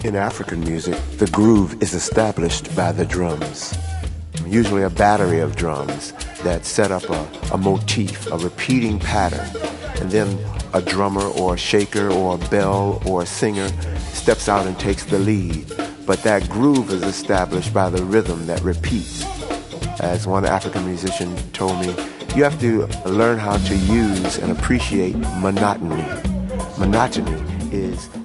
In African music, the groove is established by the drums. Usually a battery of drums that set up a motif, a repeating pattern. And then a drummer or a shaker or a bell or a singer steps out and takes the lead. But that groove is established by the rhythm that repeats. As one African musician told me, you have to learn how to use and appreciate monotony. Monotony is